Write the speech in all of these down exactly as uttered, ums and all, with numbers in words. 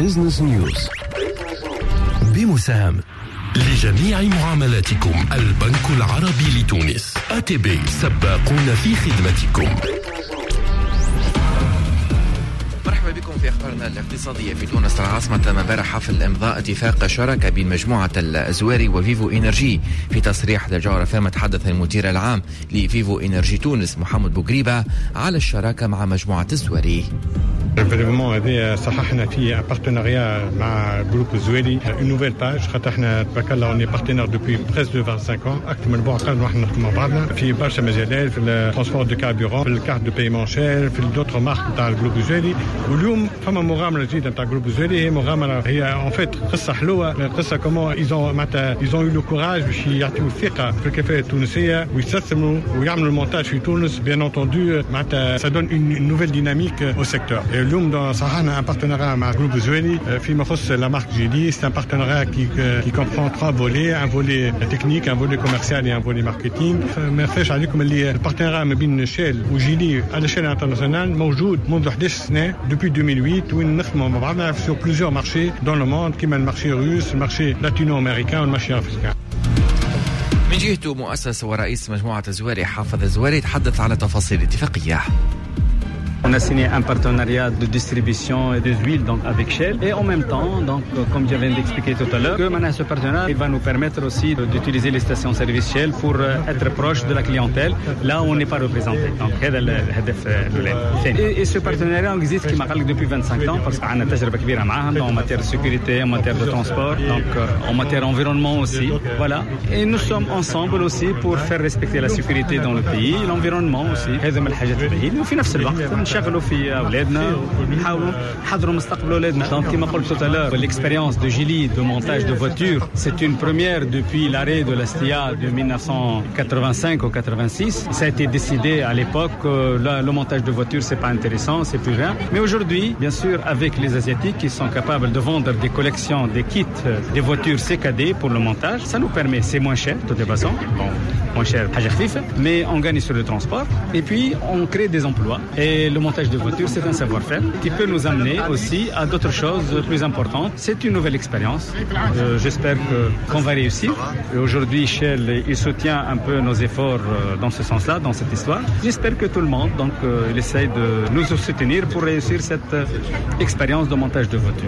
بيزنس نيوز بمساهمة لجميع معاملاتكم البنك العربي لتونس. إيه تي بي سباقون في خدمتكم. مرحبا بكم في أخبارنا الاقتصادية. في تونس العاصمة تم امبارح حفل إمضاء اتفاق شراكة بين مجموعة الأزواري وفيفو إنرجي. في تصريح للجوهرة فام تحدث المدير العام لفيفو إنرجي تونس محمد بوغريبة على الشراكة مع مجموعة الزواري. الفيرمون هذا صححنا فيه بارتناريا مع جروب الزواري اون نوفيل باج، خاطر احنا تبارك الله اوني بارتنير دوبوي بريس دو خمسة وعشرين اكثر من ربع قرن واحنا نخدموا مع بعضنا في برشا مجالات، في الترانسبور دو كاربورون، في الكارت دو بايمون شير، في دوتر مارك نتاع الجروب الزواري. واليوم فما مغامره جديده نتاع الجروب الزواري، هي مغامره هي اون فيت قصه حلوه، قصه كومون ايزون معناتها ايزون يو لو كوراج باش يعطيو الثقه في الكفاءه التونسيه ويستثمروا ويعملوا المونتاج في تونس. بيان انتوندو معناتها سا دون اون نوفيل ديناميك او سيكتور. اليوم صححنا un partenariat avec le groupe Zoueli qui m'offre la marque Gili. C'est un partenariat qui, qui comprend trois volets, un volet technique, un volet commercial et un volet marketing. ما يخفاش عليكم اللي البارتنيريا ما بين شيل وجيلي على شيل انترناسيونال موجود منذ إحدى عشرة سنه depuis deux mille huit وين نخدموا مع بعضنا sur plusieurs marchés dans le monde كما المارشي الروس، المارشي لاتينو امريكان والمارشي افريقيا. من جهته مؤسس ورئيس مجموعة الزواري حافظ الزواري تحدث على تفاصيل الاتفاقية. On a signé un partenariat de distribution des huiles donc avec Shell et en même temps, donc comme je viens d'expliquer tout à l'heure, que maintenant ce partenariat il va nous permettre aussi d'utiliser les stations-service Shell pour être proche de la clientèle là où on n'est pas représenté. Donc هذا الهدف الثاني. Et ce partenariat existe qui m'arrête depuis vingt-cinq ans parce qu'on a une تجربة كبيرة معاهم en matière de sécurité, en matière de transport, donc en matière environnement aussi. Voilà. Et nous sommes ensemble aussi pour faire respecter la sécurité dans le pays, l'environnement aussi. هذا من الحاجات البعيدة وفي نفس الوقت نشغلوا في أولادنا ونحاولوا نحضروا مستقبل أولادنا. Donc كما قلت tout à l'heure, l'expérience de Gili de montage de voitures, c'est une première depuis l'arrêt de la S T I A de mille neuf cent quatre-vingt-cinq ou quatre-vingt-six. Ça a été décidé à l'époque que là, le montage de voitures c'est pas intéressant, c'est plus rien. Mais aujourd'hui, bien sûr, avec les Asiatiques qui sont capables de vendre des collections, des kits, des voitures C K D pour le montage, ça nous permet, c'est moins cher de toute façon, bon, moins cher, mais on gagne sur le transport et puis on crée des emplois. Et le montage de voitures, c'est un savoir-faire qui peut nous amener aussi à d'autres choses plus importantes. C'est une nouvelle expérience. Euh, j'espère que, qu'on va réussir. Et aujourd'hui, Shell, il soutient un peu nos efforts dans ce sens-là, dans cette histoire. J'espère que tout le monde, donc, euh, il essaye de nous soutenir pour réussir cette euh, expérience de montage de voitures.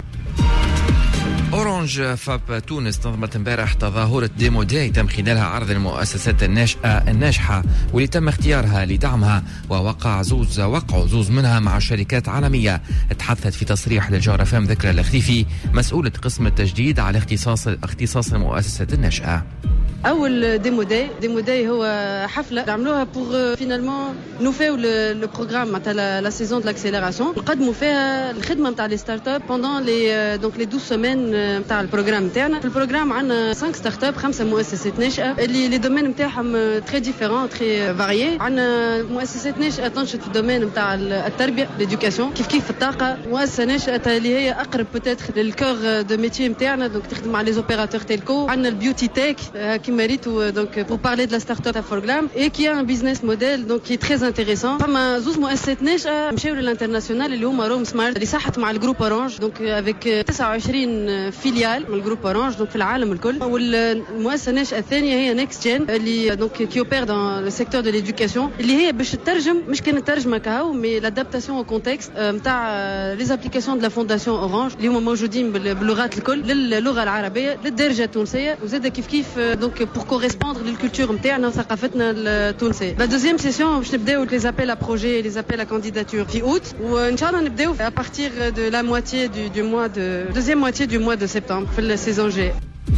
أورانج فاب تونس نظمت امبارح تظاهرة ديمو داي تم خلالها عرض المؤسسات الناشئة الناجحة واللي تم اختيارها لدعمها ووقع زوز وقع زوز منها مع شركات عالمية. تحدثت في تصريح للجوهرة فام ذكرى الخليفي مسؤولة قسم التجديد على اختصاص اختصاص المؤسسات الناشئة. اول ديمو داي ديمو داي هو حفله عملوها بور فينالمون نوفيو لو بروغرام تاع لا سيزون دو لاكسيليراسيون نقدموا فيها الخدمه نتاع لي ستارت اب بوندون لي دونك لي اثنا عشر سيمين نتاع البروغرام نتاعنا. في البروغرام عندنا خمسة ستارت اب، خمسه مؤسسات ناشئه اللي لي دومين نتاعهم تري ديفيرون تري فاريي. عندنا مؤسسات ناشئه تنشط في الدومين نتاع التربيه ليدوكاسيون، كيف كيف الطاقه. مؤسسه ناشئه اللي هي اقرب بوتيتر للكور دو ميتي نتاعنا، دونك تخدم مع لي زوبيراتور تيلكو. عندنا البيوتي تيك qui mérite donc pour parler de la start-up à Forglam et qui a un business model donc qui est très intéressant. فما زوز مؤسسات ناشئه مشاو للانترناسيونال اللي هما روم سمارت اللي صحت مع الجروب اورانج دونك افيك تسعة وعشرين فيليال من الجروب اورانج دونك في العالم الكل. والمؤسسه الناشئه الثانيه هي نيكست جين اللي دونك كي اوبير دون لو سيكتور دو ليدوكاسيون اللي هي باش تترجم مش كانت ترجمه كهو مي لادابتاسيون او كونتكست نتاع لي زابليكاسيون دو لا فونداسيون اورانج اللي هما موجودين باللغات الكل للغه العربيه للدارجه التونسيه وزاد كيف كيف دونك بور كوريسبوندر للكولتور نتاعنا وثقافتنا التونسيه. لا دوزيام سيسيون باش نبداو لي زابيل ا بروجي لي زابيل ا كانديداتور في اوت وان شاء الله نبداو ا بارتير دو لا موitié du du mois de deuxième moitié du mois de septembre في السيزون جاي.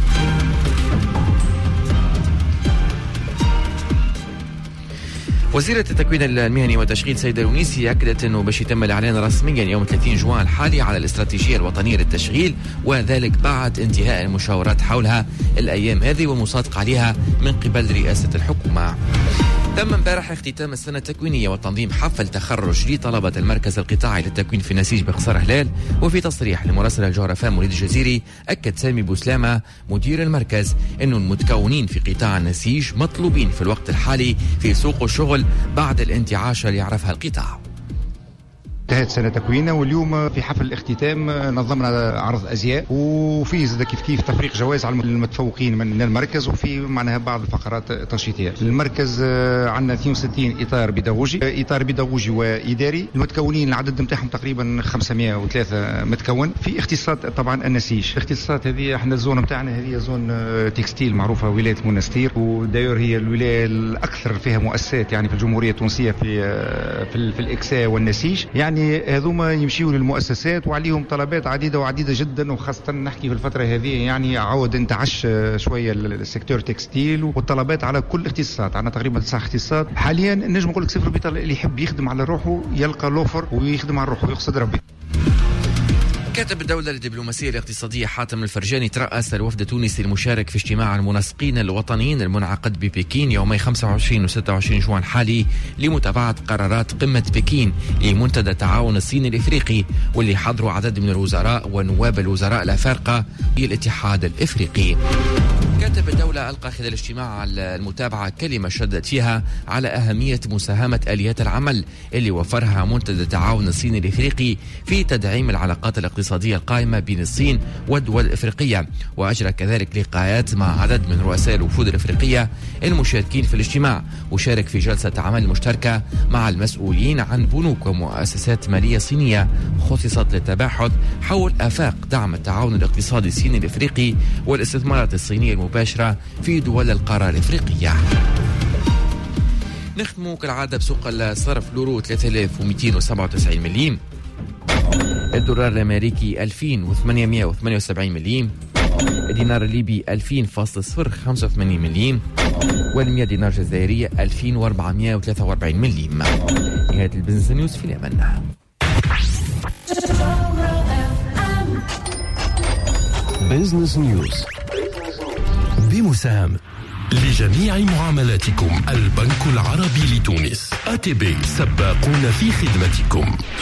وزيرة التكوين المهني والتشغيل سيدة الونيسي أكدت أنه باش يتم الإعلان رسميا يوم ثلاثين جوان الحالي على الاستراتيجية الوطنية للتشغيل، وذلك بعد انتهاء المشاورات حولها الأيام هذه والمصادقة عليها من قبل رئاسة الحكومة. تم امبارح اختتام السنة التكوينية وتنظيم حفل تخرج لطلبة المركز القطاعي للتكوين في نسيج بقصر هلال. وفي تصريح لمراسل الجوهرة فام وليد الجزيري أكد سامي بوسلامة مدير المركز أنه المتكونين في قطاع النسيج مطلوبين في الوقت الحالي في سوق الشغل بعد الانتعاش اللي يعرفها القطاع. انتهت سنة تكوينه، واليوم في حفل الاختتام نظمنا عرض أزياء، وفي زاد كيف كيف تفريق جوائز على المتفوقين من المركز، وفي معناها بعض الفقرات تنشيطية. المركز عندنا اثنين وستين إطار بيداغوجي، إطار بيداغوجي وإداري، المتكونين العدد نتاعهم تقريبا خمسمائة وثلاثة متكون. في اختصاصات طبعا النسيج، الاختصاصات هذه احنا الزون نتاعنا هذه زون تكستيل معروفة ولاية منستير، وداير هي الولاية الأكثر فيها مؤسسات يعني في الجمهورية التونسية في في, في الإكساء والنسيج. يعني هذوما يمشيوا للمؤسسات وعليهم طلبات عديدة وعديدة جدا، وخاصة نحكي في الفترة هذه يعني عاود انتعش شوية السيكتور تكستيل، والطلبات على كل اختصاصات. عندنا تقريبا تسع اختصاصات حاليا. نجم نقول لك صفر بطل اللي يحب يخدم على روحه يلقى لوفر ويخدم على روحه ويقصد ربي. كاتب الدولة للدبلوماسية الاقتصادية حاتم الفرجاني ترأس الوفد التونسي المشارك في اجتماع المنسقين الوطنيين المنعقد ببكين يومي خمسة وعشرين و ستة وعشرين جوان الحالي لمتابعة قرارات قمة بكين لمنتدى التعاون الصيني الإفريقي، واللي حضروا عدد من الوزراء ونواب الوزراء الأفارقة للاتحاد الإفريقي. كاتب الدولة ألقى خلال اجتماع المتابعة كلمة شدد فيها على أهمية مساهمة آليات العمل اللي وفرها منتدى التعاون الصيني الإفريقي في تدعيم العلاقات الاقتصادية القائمة بين الصين والدول الإفريقية، وأجرى كذلك لقاءات مع عدد من رؤساء الوفود الإفريقية المشاركين في الاجتماع، وشارك في جلسة عمل مشتركة مع المسؤولين عن بنوك ومؤسسات مالية صينية خصصت للتباحث حول آفاق دعم التعاون الاقتصادي الصيني الإفريقي والاستثمارات الصينية المباشرة في دول القارة الإفريقية. نختم كالعادة بسوق الصرف. اليورو ثلاثة آلاف ومئتين وسبعة وتسعين مليم، الدولار الأمريكي ألفين وثمانمائة وثمانية وسبعين مليم، الدينار الليبي ألفين فاصلة خمسة وثمانين مليم، والمئة دينار جزائرية ألفين وأربعمائة وثلاثة وأربعين مليم. نهاية البزنس نيوز في اليمن. بزنس نيوز بمساهمة لجميع معاملاتكم البنك العربي لتونس. آتي بي سباقون في خدمتكم.